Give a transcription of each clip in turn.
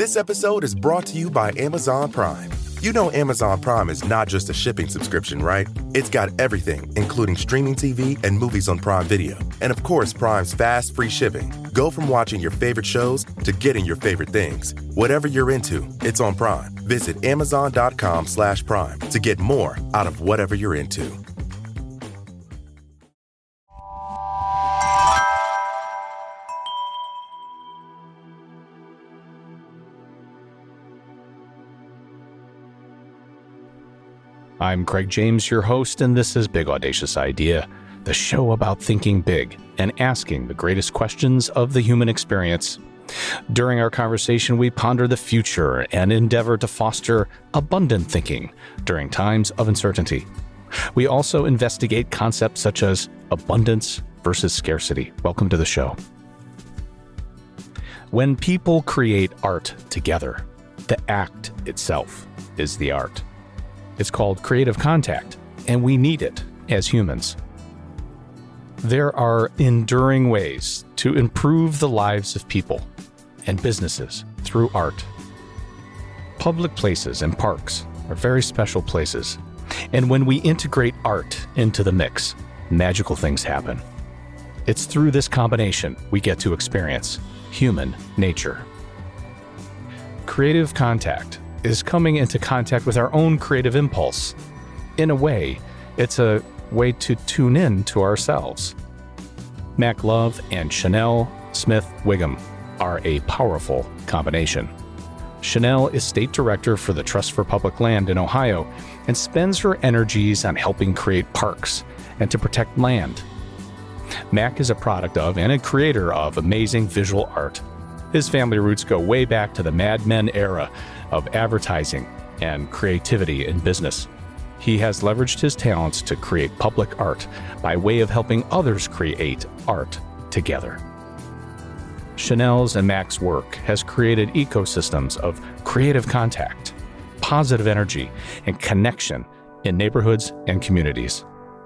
This episode is brought to you by Amazon Prime. You know Amazon Prime is not just a shipping subscription, right? It's got everything, including streaming TV and movies on Prime Video. And of course, Prime's fast, free shipping. Go from watching your favorite shows to getting your favorite things. Whatever you're into, it's on Prime. Visit Amazon.com/Prime to get more out of whatever you're into. I'm Craig James, your host, and this is Big Audacious Idea, the show about thinking big and asking the greatest questions of the human experience. During our conversation, we ponder the future and endeavor to foster abundant thinking during times of uncertainty. We also investigate concepts such as abundance versus scarcity. Welcome to the show. When people create art together, the act itself is the art. It's called creative contact, and we need it as humans. There are enduring ways to improve the lives of people and businesses through art. Public places and parks are very special places, and when we integrate art into the mix, magical things happen. It's through this combination we get to experience human nature. Creative contact is coming into contact with our own creative impulse. In a way, it's a way to tune in to ourselves. Mac Love and Chanel Smith Wiggum are a powerful combination. Chanel is state director for the Trust for Public Land in Ohio and spends her energies on helping create parks and to protect land. Mac is a product of and a creator of amazing visual art. His family roots go way back to the Mad Men era of advertising and creativity in business. He has leveraged his talents to create public art by way of helping others create art together. Chanel's and Mac's work has created ecosystems of creative contact, positive energy, and connection in neighborhoods and communities.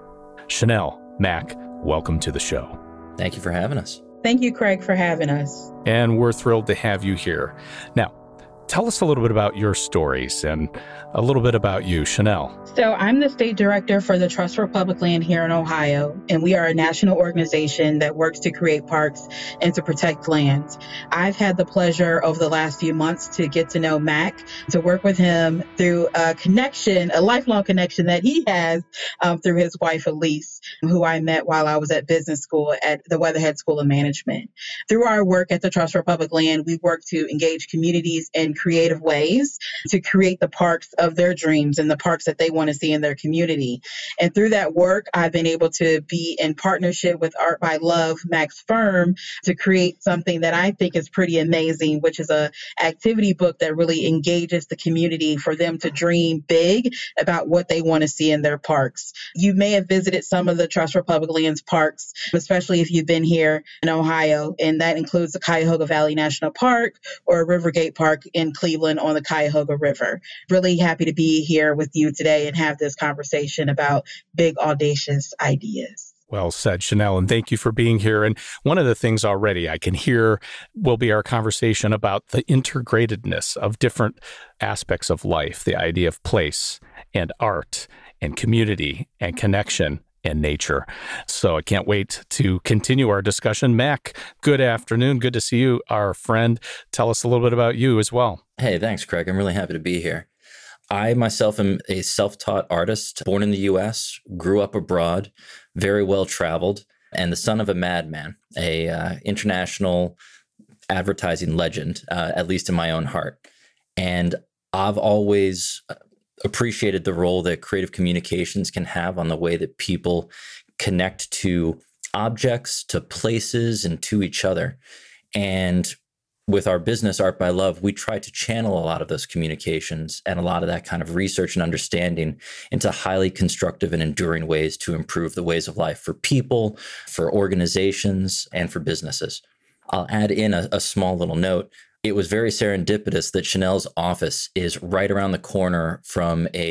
Chanel, Mac, welcome to the show. Thank you for having us. Thank you, Craig, for having us. And we're thrilled to have you here. Now, tell us a little bit about your stories and a little bit about you, Chanel. So I'm the state director for the Trust for Public Land here in Ohio, and we are a national organization that works to create parks and to protect land. I've had the pleasure over the last few months to get to know Mac, to work with him through a connection, a lifelong connection that he has through his wife, Elise, who I met while I was at business school at the Weatherhead School of Management. Through our work at the Trust for Public Land, we work to engage communities in creative ways to create the parks of their dreams and the parks that they want to see in their community. And through that work, I've been able to be in partnership with Art by Love, Mac's firm, to create something that I think is pretty amazing, which is a activity book that really engages the community for them to dream big about what they want to see in their parks. You may have visited some of the Trust for Public Lands parks, especially if you've been here in Ohio, and that includes the Cuyahoga Valley National Park or Rivergate Park in Cleveland on the Cuyahoga River. Really happy to be here with you today and have this conversation about big, audacious ideas. Well said, Chanel, and thank you for being here. And one of the things already I can hear will be our conversation about the integratedness of different aspects of life, the idea of place and art and community and connection and nature. So I can't wait to continue our discussion. Mac, good afternoon. Good to see you, our friend. Tell us a little bit about you as well. Hey, thanks, Craig. I'm really happy to be here. I myself am a self-taught artist, born in the U.S., grew up abroad, very well-traveled, and the son of a madman, a international advertising legend, at least in my own heart. And I've always appreciated the role that creative communications can have on the way that people connect to objects, to places, and to each other. And with our business, Art by Love, we try to channel a lot of those communications and a lot of that kind of research and understanding into highly constructive and enduring ways to improve the ways of life for people, for organizations, and for businesses. I'll add in a small little note. It was very serendipitous that Chanel's office is right around the corner from a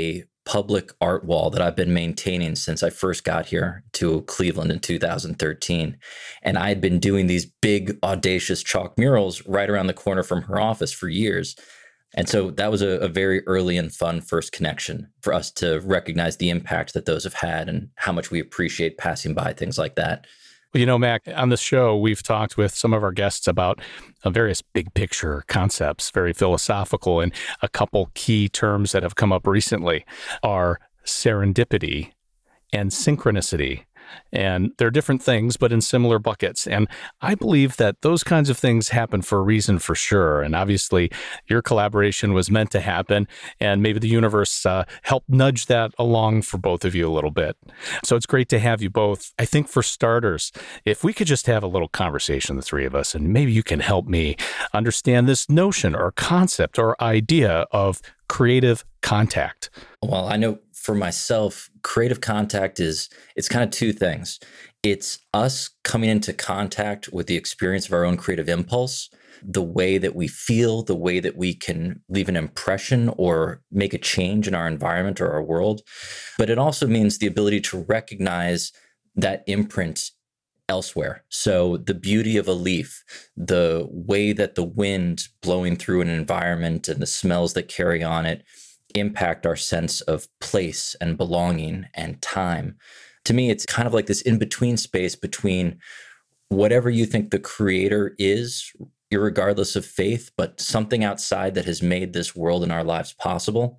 public art wall that I've been maintaining since I first got here to Cleveland in 2013. And I had been doing these big, audacious chalk murals right around the corner from her office for years. And so that was a very early and fun first connection for us to recognize the impact that those have had and how much we appreciate passing by things like that. Well, Mac, on the show, we've talked with some of our guests about various big picture concepts, very philosophical, and a couple key terms that have come up recently are serendipity and synchronicity. And they're different things, but in similar buckets. And I believe that those kinds of things happen for a reason for sure. And obviously, your collaboration was meant to happen. And maybe the universe helped nudge that along for both of you a little bit. So it's great to have you both. I think for starters, if we could just have a little conversation, the three of us, and maybe you can help me understand this notion or concept or idea of creative contact. Well, I know for myself, creative contact it's kind of two things. It's us coming into contact with the experience of our own creative impulse, the way that we feel, the way that we can leave an impression or make a change in our environment or our world. But it also means the ability to recognize that imprint elsewhere. So the beauty of a leaf, the way that the wind blowing through an environment and the smells that carry on it impact our sense of place and belonging and time. To me, it's kind of like this in-between space between whatever you think the creator is, irregardless of faith, but something outside that has made this world and our lives possible,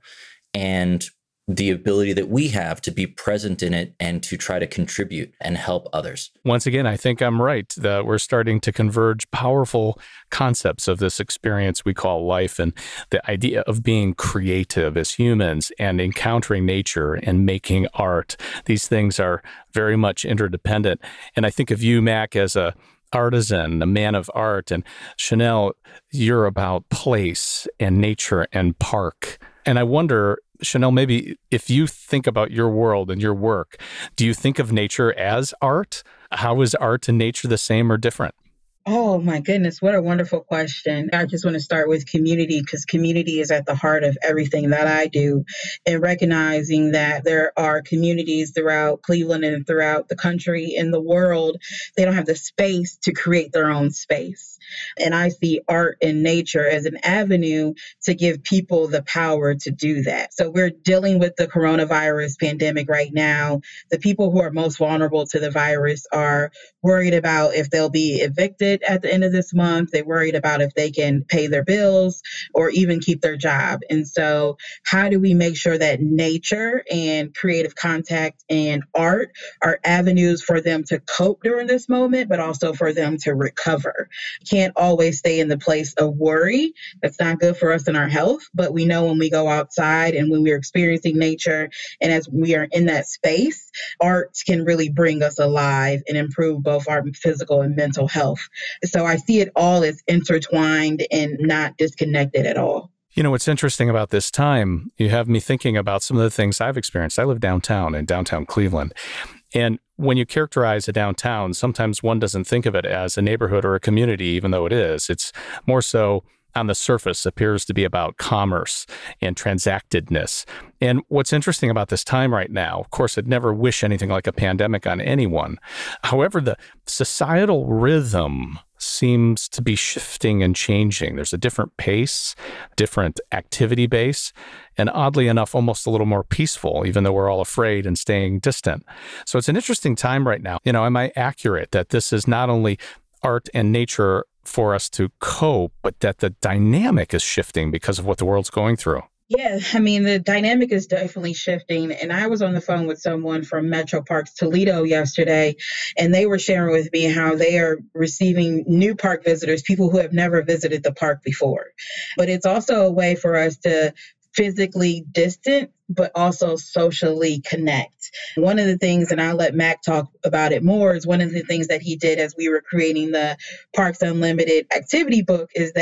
and the ability that we have to be present in it and to try to contribute and help others. Once again, I think I'm right that we're starting to converge powerful concepts of this experience we call life, and the idea of being creative as humans and encountering nature and making art. These things are very much interdependent. And I think of you, Mac, as a artisan, a man of art, and Chanel, you're about place and nature and park. And I wonder, Chanel, maybe if you think about your world and your work, do you think of nature as art? How is art and nature the same or different? Oh my goodness, what a wonderful question. I just want to start with community because community is at the heart of everything that I do, and recognizing that there are communities throughout Cleveland and throughout the country and the world. They don't have the space to create their own space. And I see art and nature as an avenue to give people the power to do that. So we're dealing with the coronavirus pandemic right now. The people who are most vulnerable to the virus are worried about if they'll be evicted at the end of this month. They're worried about if they can pay their bills or even keep their job. And so how do we make sure that nature and creative contact and art are avenues for them to cope during this moment, but also for them to recover? Can't always stay in the place of worry. That's not good for us and our health, but we know when we go outside and when we're experiencing nature and as we are in that space, art can really bring us alive and improve both our physical and mental health. So I see it all as intertwined and not disconnected at all. What's interesting about this time, you have me thinking about some of the things I've experienced. I live downtown in downtown Cleveland. And when you characterize a downtown, sometimes one doesn't think of it as a neighborhood or a community, even though it is. It's more so on the surface appears to be about commerce and transactedness. And what's interesting about this time right now, of course, I'd never wish anything like a pandemic on anyone. However, the societal rhythm seems to be shifting and changing. There's a different pace, different activity base, and oddly enough, almost a little more peaceful, even though we're all afraid and staying distant. So it's an interesting time right now. Am I accurate that this is not only art and nature for us to cope, but that the dynamic is shifting because of what the world's going through? Yeah, I mean, the dynamic is definitely shifting. And I was on the phone with someone from Metro Parks Toledo yesterday, and they were sharing with me how they are receiving new park visitors, people who have never visited the park before. But it's also a way for us to physically distant, but also socially connect. One of the things, and I'll let Mac talk about it more, is one of the things that he did as we were creating the Parks Unlimited activity book is that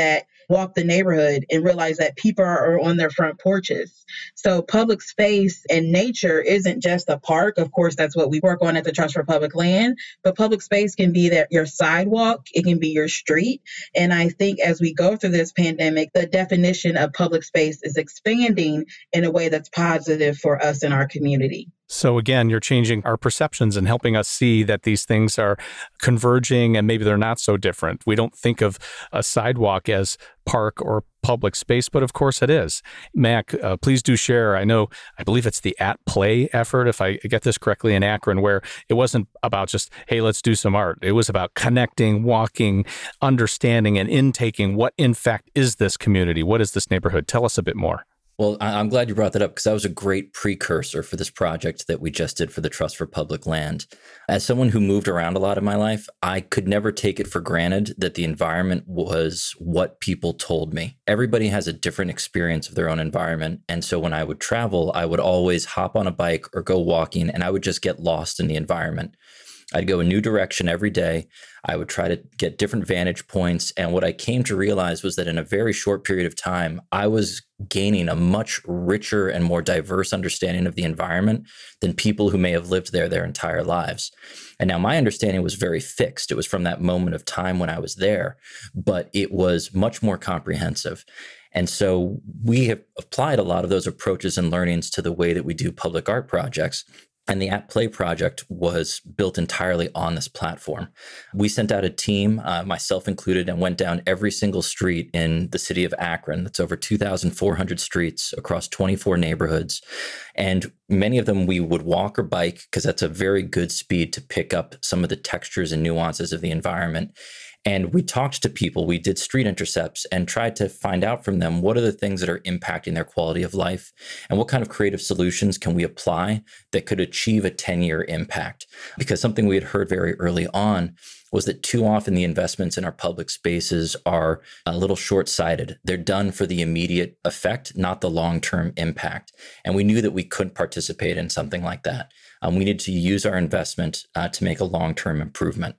walk the neighborhood and realize that people are on their front porches. So public space and nature isn't just a park. Of course, that's what we work on at the Trust for Public Land, but public space can be that your sidewalk, it can be your street. And I think as we go through this pandemic, the definition of public space is expanding in a way that's positive for us in our community. So again, you're changing our perceptions and helping us see that these things are converging and maybe they're not so different. We don't think of a sidewalk as park or public space, but of course it is. Mac, please do share. I believe it's the At Play effort, if I get this correctly, in Akron, where it wasn't about just, hey, let's do some art. It was about connecting, walking, understanding, and intaking what in fact is this community? What is this neighborhood? Tell us a bit more. Well, I'm glad you brought that up because that was a great precursor for this project that we just did for the Trust for Public Land. As someone who moved around a lot in my life, I could never take it for granted that the environment was what people told me. Everybody has a different experience of their own environment. And so when I would travel, I would always hop on a bike or go walking, and I would just get lost in the environment. I'd go a new direction every day. I would try to get different vantage points. And what I came to realize was that in a very short period of time, I was gaining a much richer and more diverse understanding of the environment than people who may have lived there their entire lives. And now my understanding was very fixed. It was from that moment of time when I was there, but it was much more comprehensive. And so we have applied a lot of those approaches and learnings to the way that we do public art projects. And the At Play project was built entirely on this platform. We sent out a team, myself included, and went down every single street in the city of Akron. That's over 2,400 streets across 24 neighborhoods. And many of them we would walk or bike because that's a very good speed to pick up some of the textures and nuances of the environment. And we talked to people, we did street intercepts and tried to find out from them what are the things that are impacting their quality of life and what kind of creative solutions can we apply that could achieve a 10-year impact. Because something we had heard very early on was that too often the investments in our public spaces are a little short-sighted. They're done for the immediate effect, not the long-term impact. And we knew that we couldn't participate in something like that. We needed to use our investment to make a long-term improvement.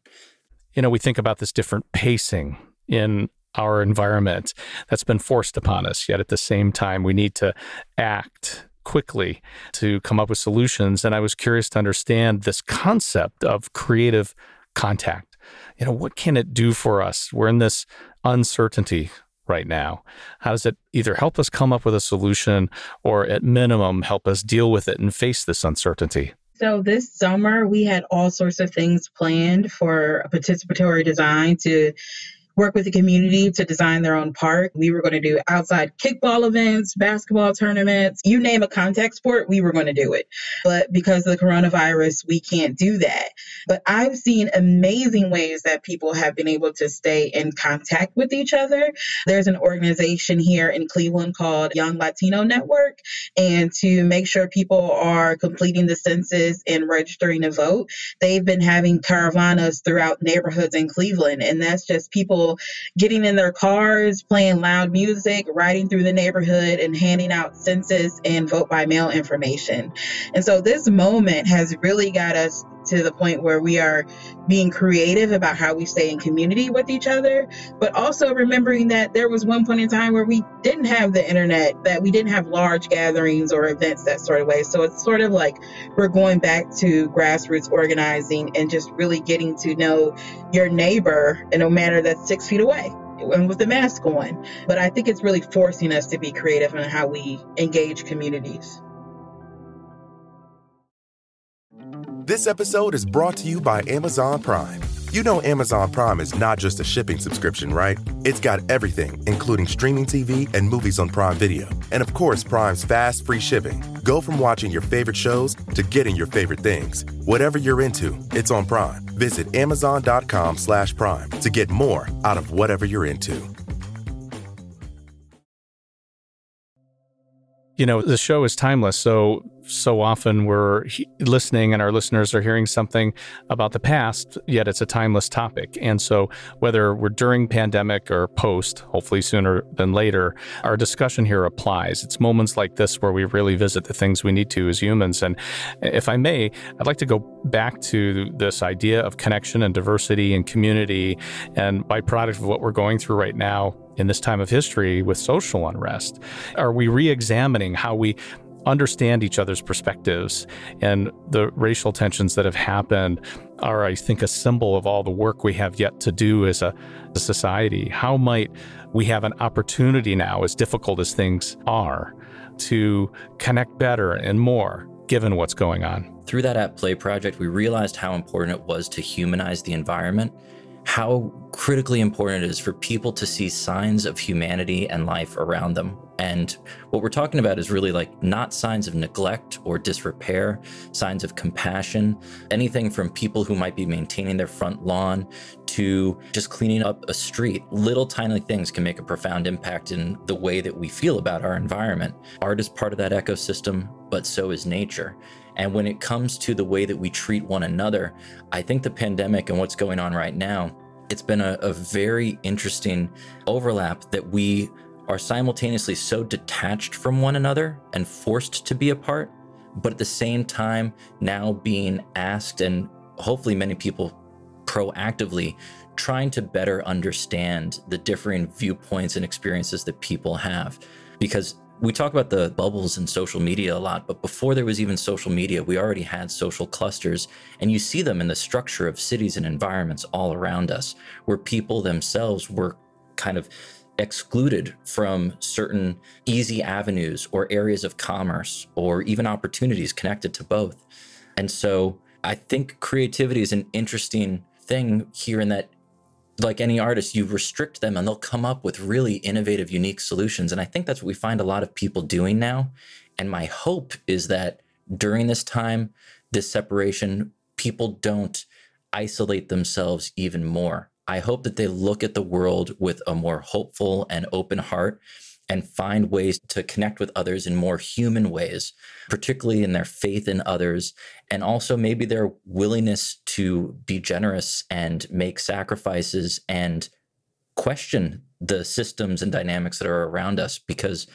We think about this different pacing in our environment that's been forced upon us. Yet at the same time, we need to act quickly to come up with solutions. And I was curious to understand this concept of creative contact. What can it do for us? We're in this uncertainty right now. How does it either help us come up with a solution or at minimum help us deal with it and face this uncertainty? So this summer, we had all sorts of things planned for a participatory design to work with the community to design their own park. We were going to do outside kickball events, basketball tournaments, you name a contact sport, we were going to do it. But because of the coronavirus, we can't do that. But I've seen amazing ways that people have been able to stay in contact with each other. There's an organization here in Cleveland called Young Latino Network. And to make sure people are completing the census and registering to vote, they've been having caravanas throughout neighborhoods in Cleveland. And that's just people getting in their cars, playing loud music, riding through the neighborhood and handing out census and vote by mail information. And so this moment has really got us to the point where we are being creative about how we stay in community with each other, but also remembering that there was one point in time where we didn't have the internet, that we didn't have large gatherings or events that sort of way. So it's sort of like we're going back to grassroots organizing and just really getting to know your neighbor in a manner that's 6 feet away and with the mask on. But I think it's really forcing us to be creative in how we engage communities. This episode is brought to you by Amazon Prime. You know Amazon Prime is not just a shipping subscription, right? It's got everything, including streaming TV and movies on Prime Video. And of course, Prime's fast, free shipping. Go from watching your favorite shows to getting your favorite things. Whatever you're into, it's on Prime. Visit Amazon.com/Prime to get more out of whatever you're into. The show is timeless. So often we're listening and our listeners are hearing something about the past, yet it's a timeless topic. And so whether we're during pandemic or post, hopefully sooner than later, our discussion here applies. It's moments like this where we really visit the things we need to as humans. And if I may, I'd like to go back to this idea of connection and diversity and community and byproduct of what we're going through right now. in this time of history with social unrest? Are we re-examining how we understand each other's perspectives? And the racial tensions that have happened are, I think, a symbol of all the work we have yet to do as a society. How might we have an opportunity now, as difficult as things are, to connect better and more, given what's going on? Through that At Play project, we realized how important it was to humanize the environment, how critically important it is for people to see signs of humanity and life around them. And what we're talking about is really like not signs of neglect or disrepair, signs of compassion, anything from people who might be maintaining their front lawn to just cleaning up a street. Little tiny things can make a profound impact in the way that we feel about our environment. Art is part of that ecosystem, but so is nature. And when it comes to the way that we treat one another, I think the pandemic and what's going on right now, it's been a very interesting overlap that we are simultaneously so detached from one another and forced to be apart, but at the same time now being asked, and hopefully many people proactively trying to better understand the differing viewpoints and experiences that people have. Because we talk about the bubbles in social media a lot, but before there was even social media, we already had social clusters, and you see them in the structure of cities and environments all around us, where people themselves were kind of excluded from certain easy avenues or areas of commerce or even opportunities connected to both. And so I think creativity is an interesting thing here in that, like any artist, you restrict them and they'll come up with really innovative, unique solutions. And I think that's what we find a lot of people doing now. And my hope is that during this time, this separation, people don't isolate themselves even more. I hope that they look at the world with a more hopeful and open heart and find ways to connect with others in more human ways, particularly in their faith in others, and also maybe their willingness to be generous and make sacrifices and question the systems and dynamics that are around us, because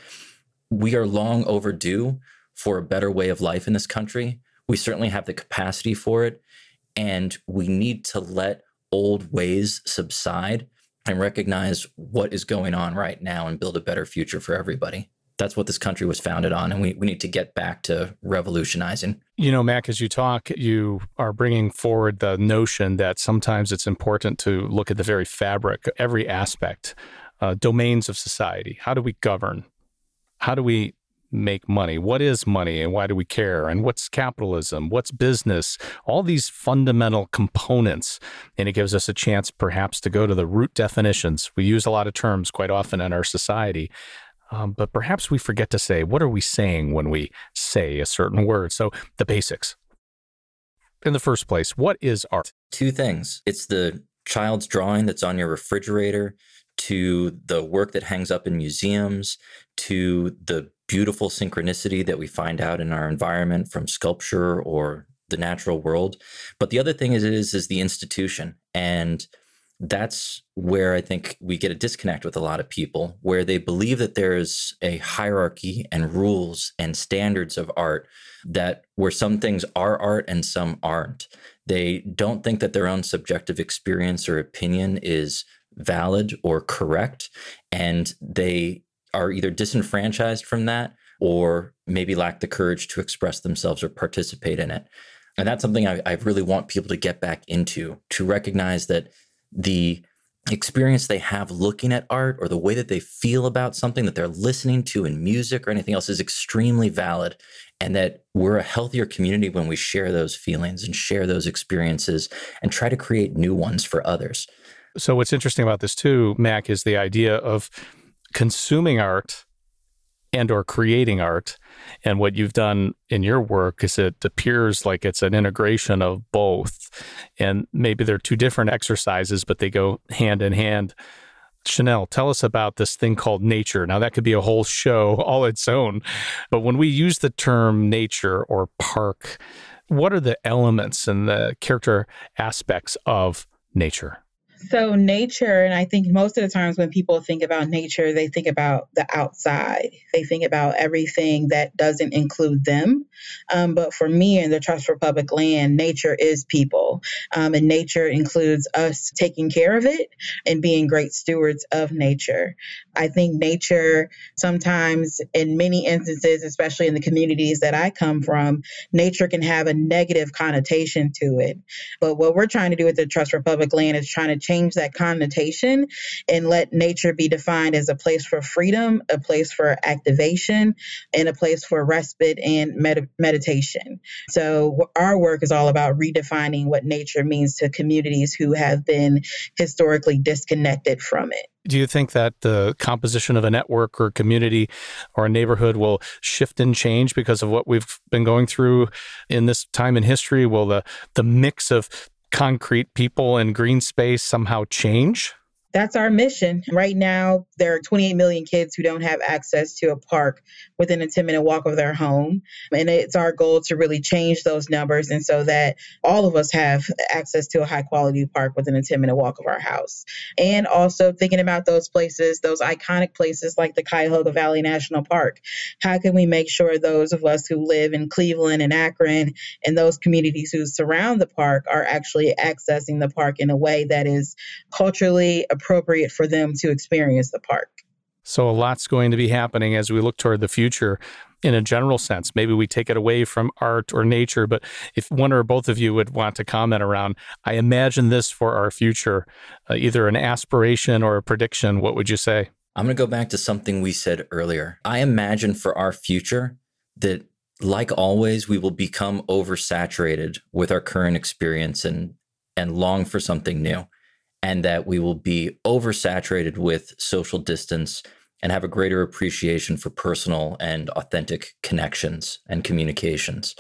we are long overdue for a better way of life in this country. We certainly have the capacity for it, and we need to let old ways subside and recognize what is going on right now and build a better future for everybody. That's what this country was founded on, and we need to get back to revolutionizing. You know, Mac, as you talk, you are bringing forward the notion that sometimes it's important to look at the very fabric, every aspect, domains of society. How do we govern? How do we make money? What is money and why do we care? And what's capitalism? What's business? All these fundamental components. And it gives us a chance perhaps to go to the root definitions. We use a lot of terms quite often in our society, but perhaps we forget to say, what are we saying when we say a certain word? So the basics. In the first place, what is art? Two things. It's the child's drawing that's on your refrigerator, to the work that hangs up in museums, to the beautiful synchronicity that we find out in our environment from sculpture or the natural world. But the other thing is the institution. And that's where I think we get a disconnect with a lot of people, where they believe that there's a hierarchy and rules and standards of art, that where some things are art and some aren't. They don't think that their own subjective experience or opinion is valid or correct, and they are either disenfranchised from that or maybe lack the courage to express themselves or participate in it. And that's something I really want people to get back into, to recognize that the experience they have looking at art or the way that they feel about something that they're listening to in music or anything else is extremely valid, and that we're a healthier community when we share those feelings and share those experiences and try to create new ones for others. So what's interesting about this too, Mac, is the idea of consuming art and or creating art. And what you've done in your work is it appears like it's an integration of both. And maybe they're two different exercises, but they go hand in hand. Chanel, tell us about this thing called nature. Now, that could be a whole show all its own. But when we use the term nature or park, what are the elements and the character aspects of nature? So nature, and I think most of the times when people think about nature, they think about the outside. They think about everything that doesn't include them. But for me in the Trust for Public Land, nature is people. And nature includes us taking care of it and being great stewards of nature. I think nature sometimes, in many instances, especially in the communities that I come from, nature can have a negative connotation to it. But what we're trying to do with the Trust for Public Land is trying to change that connotation and let nature be defined as a place for freedom, a place for activation, and a place for respite and meditation. So our work is all about redefining what nature means to communities who have been historically disconnected from it. Do you think that the composition of a network or community or a neighborhood will shift and change because of what we've been going through in this time in history? Will the mix of concrete people and green space somehow change? That's our mission. Right now, there are 28 million kids who don't have access to a park within a 10-minute walk of their home. And it's our goal to really change those numbers, and so that all of us have access to a high quality park within a 10-minute walk of our house. And also thinking about those places, those iconic places like the Cuyahoga Valley National Park. How can we make sure those of us who live in Cleveland and Akron and those communities who surround the park are actually accessing the park in a way that is culturally appropriate for them to experience the park? So a lot's going to be happening as we look toward the future in a general sense. Maybe we take it away from art or nature, but if one or both of you would want to comment around, I imagine this for our future, either an aspiration or a prediction, what would you say? I'm going to go back to something we said earlier. I imagine for our future that, like always, we will become oversaturated with our current experience and long for something new. And that we will be oversaturated with social distance and have a greater appreciation for personal and authentic connections and communications.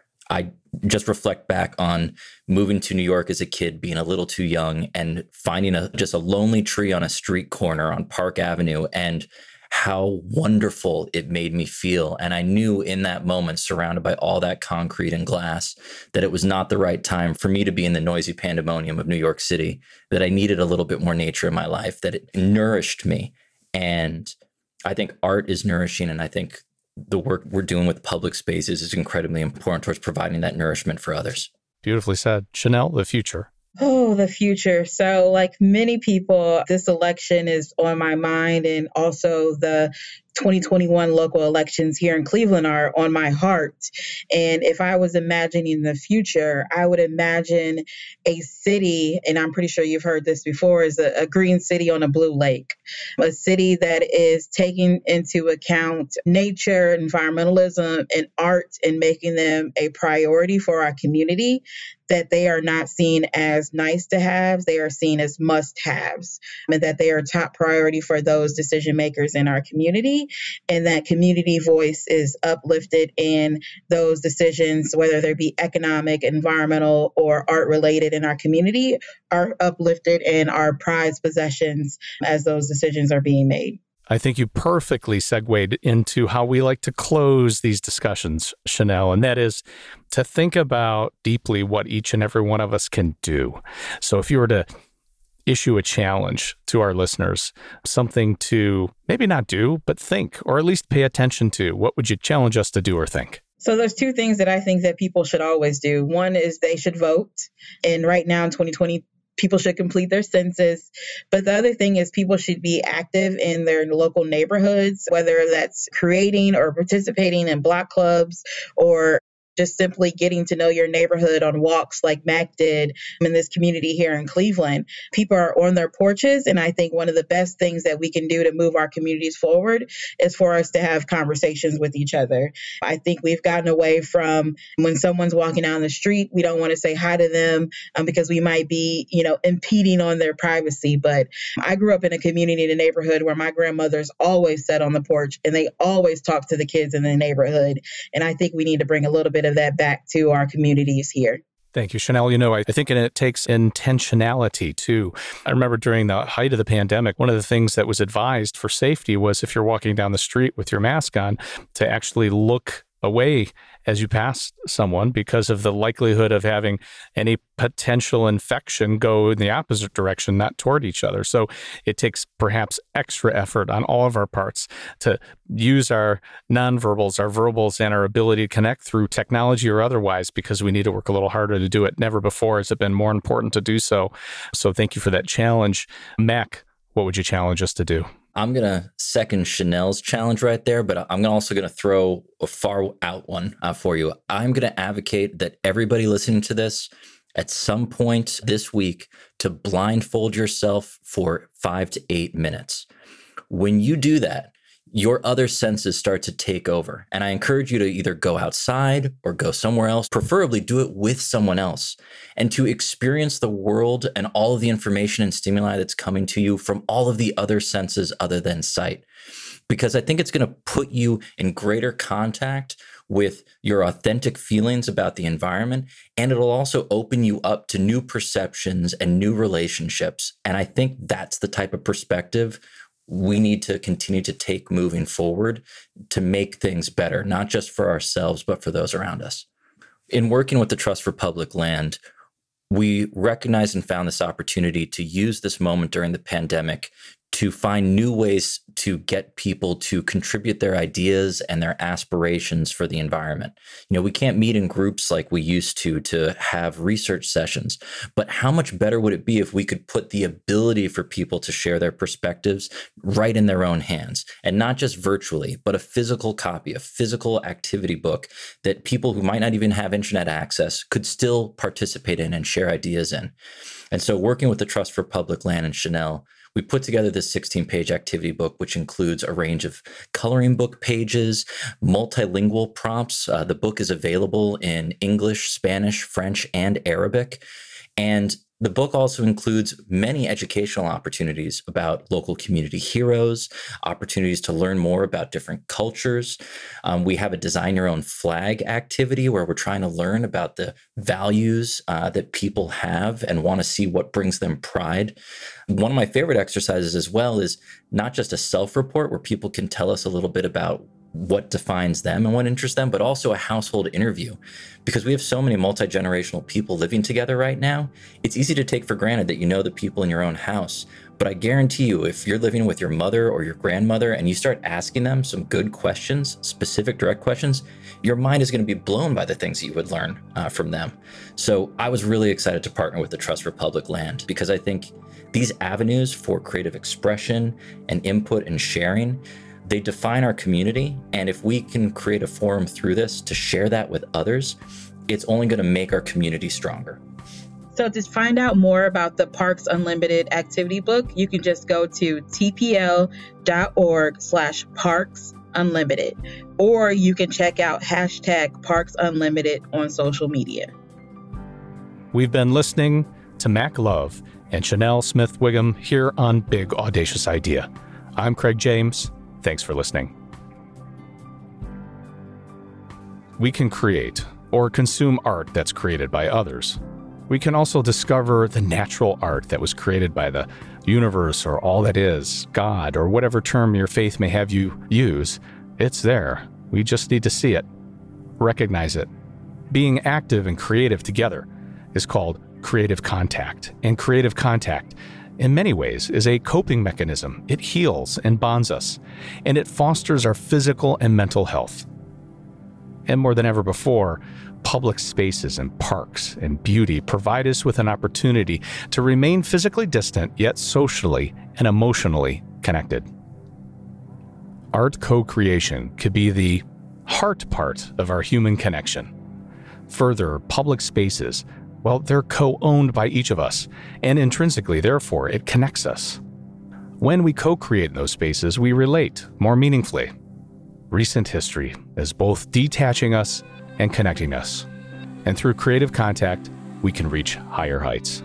I just reflect back on moving to New York as a kid, being a little too young, and finding just a lonely tree on a street corner on Park Avenue, and how wonderful it made me feel. And I knew in that moment, surrounded by all that concrete and glass, that it was not the right time for me to be in the noisy pandemonium of New York City, that I needed a little bit more nature in my life, that it nourished me. And I think art is nourishing. And I think the work we're doing with public spaces is incredibly important towards providing that nourishment for others. Beautifully said. Chanel, the future. Oh, the future. So like many people, this election is on my mind, and also the 2021 local elections here in Cleveland are on my heart. And if I was imagining the future, I would imagine a city, and I'm pretty sure you've heard this before, is a green city on a blue lake, a city that is taking into account nature, environmentalism, and art, and making them a priority for our community, that they are not seen as nice to haves, they are seen as must haves, and that they are top priority for those decision makers in our community. And that community voice is uplifted in those decisions, whether they be economic, environmental, or art related in our community, are uplifted and are prized possessions as those decisions are being made. I think you perfectly segued into how we like to close these discussions, Chanel, and that is to think about deeply what each and every one of us can do. So if you were to issue a challenge to our listeners, something to maybe not do, but think, or at least pay attention to, what would you challenge us to do or think? So there's two things that I think that people should always do. One is they should vote. And right now in 2020, people should complete their census. But the other thing is people should be active in their local neighborhoods, whether that's creating or participating in block clubs, or just simply getting to know your neighborhood on walks like Mac did in this community here in Cleveland. People are on their porches, and I think one of the best things that we can do to move our communities forward is for us to have conversations with each other. I think we've gotten away from when someone's walking down the street, we don't want to say hi to them because we might be, impeding on their privacy. But I grew up in a community in a neighborhood where my grandmothers always sat on the porch and they always talked to the kids in the neighborhood. And I think we need to bring a little bit of that back to our communities here. Thank you, Chanel. I think it takes intentionality too. I remember during the height of the pandemic, one of the things that was advised for safety was if you're walking down the street with your mask on, to actually look away as you pass someone because of the likelihood of having any potential infection go in the opposite direction, not toward each other. So it takes perhaps extra effort on all of our parts to use our nonverbals, our verbals, and our ability to connect through technology or otherwise, because we need to work a little harder to do it. Never before has it been more important to do so. So thank you for that challenge. Mac, what would you challenge us to do? I'm going to second Chanel's challenge right there, but I'm also going to throw a far out one for you. I'm going to advocate that everybody listening to this at some point this week to blindfold yourself for 5 to 8 minutes. When you do that, your other senses start to take over. And I encourage you to either go outside or go somewhere else, preferably do it with someone else, and to experience the world and all of the information and stimuli that's coming to you from all of the other senses other than sight. Because I think it's going to put you in greater contact with your authentic feelings about the environment, and it'll also open you up to new perceptions and new relationships. And I think that's the type of perspective we need to continue to take moving forward to make things better, not just for ourselves, but for those around us. In working with the Trust for Public Land, we recognized and found this opportunity to use this moment during the pandemic to find new ways to get people to contribute their ideas and their aspirations for the environment. You know, we can't meet in groups like we used to have research sessions, but how much better would it be if we could put the ability for people to share their perspectives right in their own hands, and not just virtually, but a physical copy, a physical activity book that people who might not even have internet access could still participate in and share ideas in. And so working with the Trust for Public Land and Chanel, we put together this 16-page activity book, which includes a range of coloring book pages, multilingual prompts. The book is available in English, Spanish, French, and Arabic. And the book also includes many educational opportunities about local community heroes, opportunities to learn more about different cultures. We have a design your own flag activity where we're trying to learn about the values that people have and want to see what brings them pride. One of my favorite exercises as well is not just a self-report where people can tell us a little bit about what defines them and what interests them, but also a household interview. Because we have so many multi-generational people living together right now, it's easy to take for granted that you know the people in your own house. But I guarantee you, if you're living with your mother or your grandmother and you start asking them some good questions, specific, direct questions, your mind is going to be blown by the things that you would learn from them. So I was really excited to partner with the Trust for Public Land because I think these avenues for creative expression and input and sharing, they define our community, and if we can create a forum through this to share that with others, it's only going to make our community stronger. So to find out more about the Parks Unlimited activity book, you can just go to tpl.org/parksunlimited, or you can check out #ParksUnlimited on social media. We've been listening to Mac Love and Chanel Smith Wiggum here on Big Audacious Idea. I'm Craig James. Thanks for listening. We can create or consume art that's created by others. We can also discover the natural art that was created by the universe or all that is, God, or whatever term your faith may have you use. It's there. We just need to see it, recognize it. Being active and creative together is called creative contact. And creative contact, in many ways, is a coping mechanism. It heals and bonds us, and it fosters our physical and mental health. And more than ever before, public spaces and parks and beauty provide us with an opportunity to remain physically distant, yet socially and emotionally connected. Art co-creation could be the heart part of our human connection. Further, public spaces, well, they're co-owned by each of us, and intrinsically, therefore, it connects us. When we co-create in those spaces, we relate more meaningfully. Recent history is both detaching us and connecting us. And through creative contact, we can reach higher heights.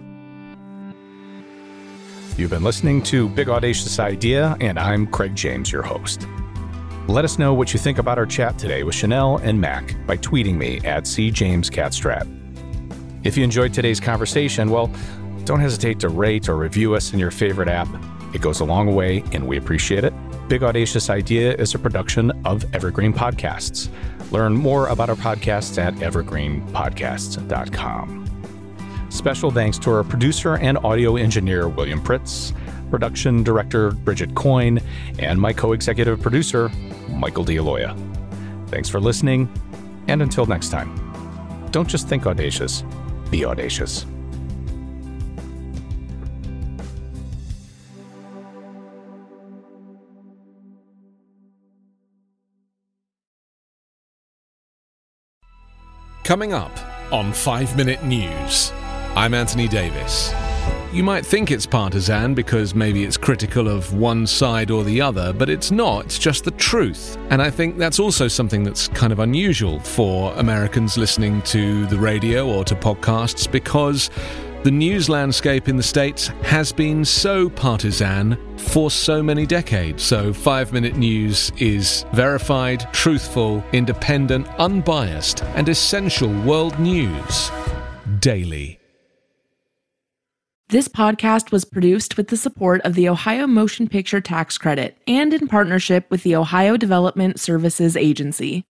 You've been listening to Big Audacious Idea, and I'm Craig James, your host. Let us know what you think about our chat today with Chanel and Mac by tweeting me at CJamesCatstrat. If you enjoyed today's conversation, well, don't hesitate to rate or review us in your favorite app. It goes a long way, and we appreciate it. Big Audacious Idea is a production of Evergreen Podcasts. Learn more about our podcasts at evergreenpodcasts.com. Special thanks to our producer and audio engineer, William Pritz, production director, Bridget Coyne, and my co-executive producer, Michael D'Aloia. Thanks for listening, and until next time, don't just think audacious, be audacious. Coming up on 5 Minute News, I'm Anthony Davis. You might think it's partisan because maybe it's critical of one side or the other, but it's not. It's just the truth. And I think that's also something that's kind of unusual for Americans listening to the radio or to podcasts, because the news landscape in the States has been so partisan for so many decades. So 5 Minute News is verified, truthful, independent, unbiased, and essential world news daily. This podcast was produced with the support of the Ohio Motion Picture Tax Credit and in partnership with the Ohio Development Services Agency.